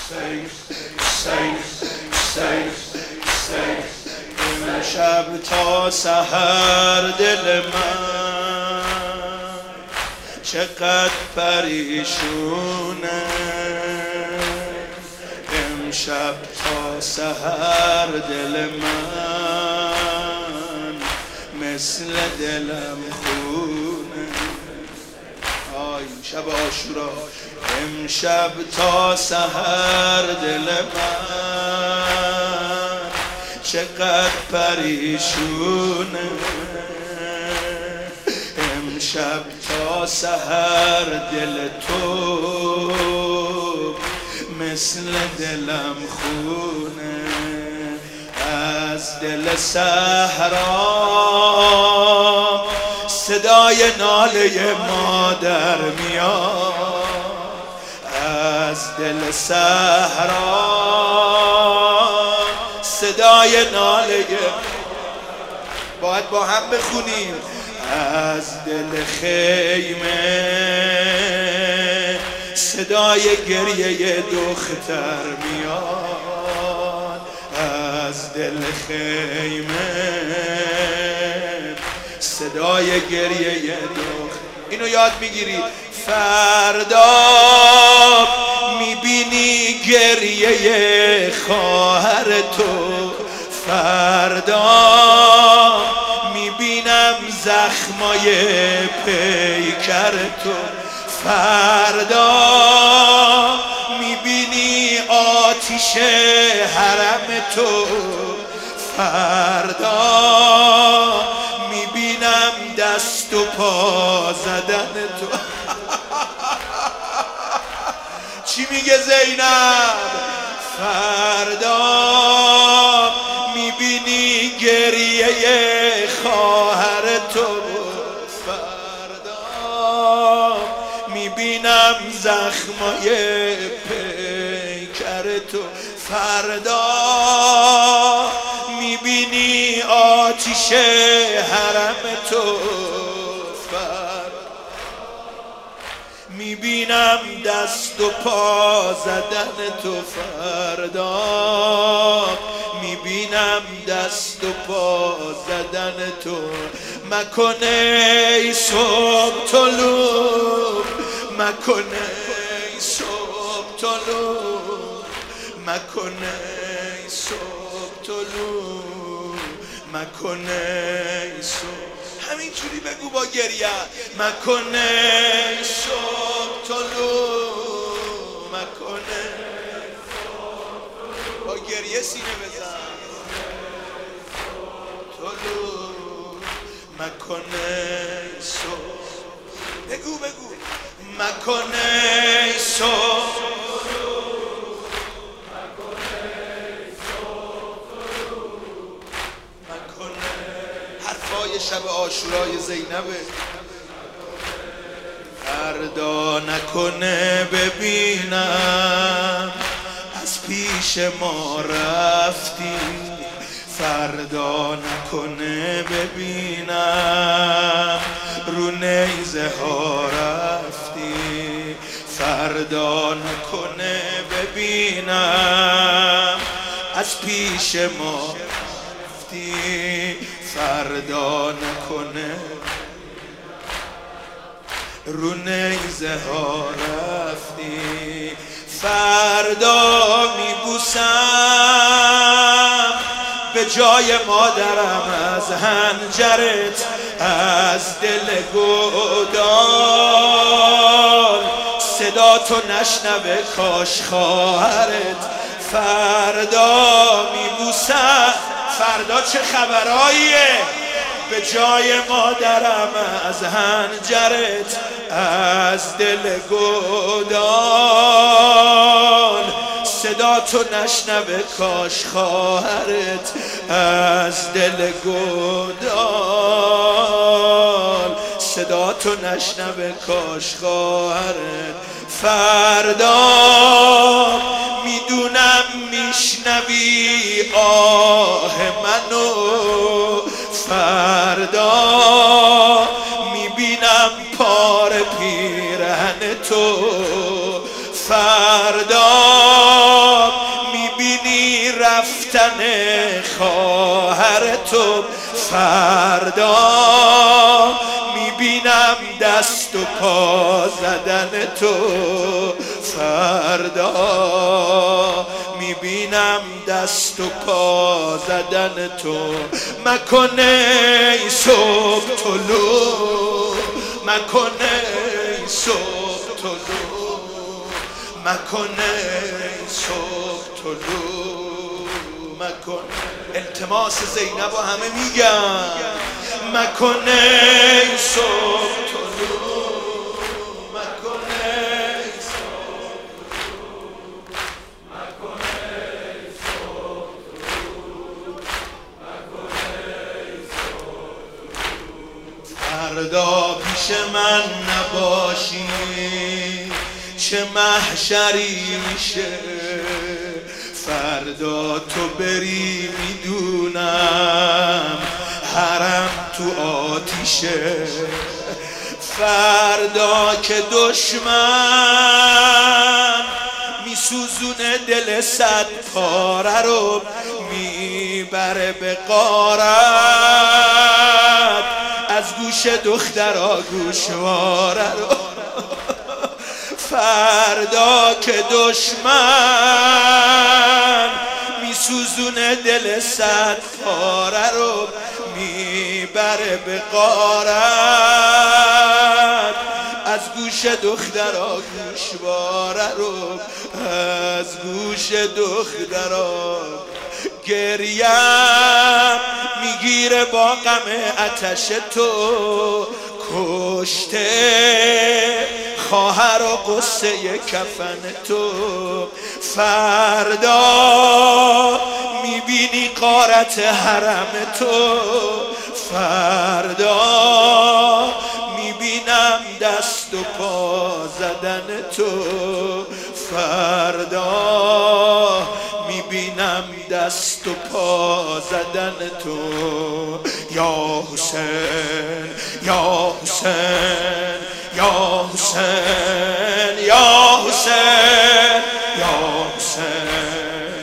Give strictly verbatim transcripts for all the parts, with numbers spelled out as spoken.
امشب تا سحر دل من چقدر پریشونه، امشب تا سحر دل من مثل دلم خونه. آی شب عاشورا، امشب تا سحر دل من چقدر پریشونه، امشب تا سحر دل تو مثل دلم خونه. از دل صحرا صدای ناله مادر میاد، از دل صحرا صدای ناله، باید با هم بخونیم. از دل خیمه صدای گریه دختر میاد، از دل خیمه صدای گریه دختر. اینو یاد میگیری فردا میبینی گریه خواهر تو، فردا میبینم زخمای پیکر تو، فردا میبینی آتیش حرم تو، فردا میبینم دست و پا زدن تو. چی میگه زینب؟ فردا میبینی گریه خواهر تو، فردا میبینم زخمای پیکر تو، فردا میبینی آتیش حرم تو، فردا میبینم دست و پا زدن تو، فردا میبینم دست و پا زدن تو. مکنه ای صبح طلوع، مکنه ای صبح طلوع، مکنه ای صبح طلوع، مکنه ای صبح. همینجوری بگو با گریه، مکنه ای صبح طلوع، مکنه با گریه سینه بزن طلوع، مکنه ای صبح. بگو بگو مکنه ای صبح، شب عاشورای زینبه. فردا نکنه ببینم از پیش ما رفتی، فردا نکنه ببینم رو نیزه ها رفتی، فردا نکنه ببینم از پیش ما رفتی، فردا نکنه رو نیزه ها رفتی، فردا میبوسم به جای مادرم از هنجرت، از دل گودال صدا تو نشنوه کاش خواهرت، فردا میبوسم. فردا چه خبراییه؟ به جای مادرم از هنجرت، از دل گودال صدا تو نشنوه کاش خواهرت، از دل گودال صدا تو نشنوه کاش خواهرت. فردا میدونم میشنوی آه منو، فردا میبینم پار پیرهن تو، فردا رفتن خواهر تو، فردا میبینم دست و پا زدن تو، فردا میبینم دست و پا زدن تو. مکنه ای صبح طلوع، مکنه ای صبح طلوع، مکنه ای صبح طلوع، مکن. التماس زینب و همه میگن مکنه ای صبح طلوع، مکنه ای صبح طلوع، مکنه ای صبح طلوع، مکنه ای صبح طلوع. فردا پیش من نباشی چه محشری میشه، فردا تو بری میدونم حرم تو آتیشه، فردا که دشمن میسوزونه دل صد پاره رو، میبره به غارت از گوش دخترا گوشواره رو، فردا که دشمن میسوزونه دل صد پاره رو، میبره به غارت از گوش دخترا گوشواره رو، از گوش دخترا. گریم میگیره با غم آتش تو، کشته خواهر و قصه کفن تو، فردا میبینی غارت حرم تو، فردا میبینم دست و پا زدن تو، فردا میبینم دست و پا زدن تو. یا حسین یا حسین یا حسین یا حسین یا حسین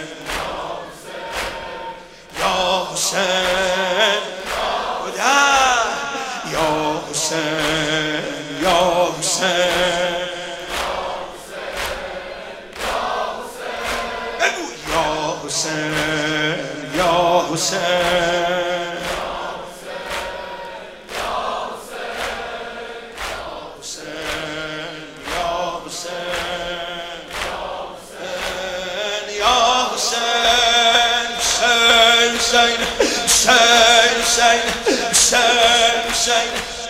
یا حسین یا حسین یا حسین بگو یا حسین یا حسین Hussein, Hussein, Hussein, Hussein, Hussein.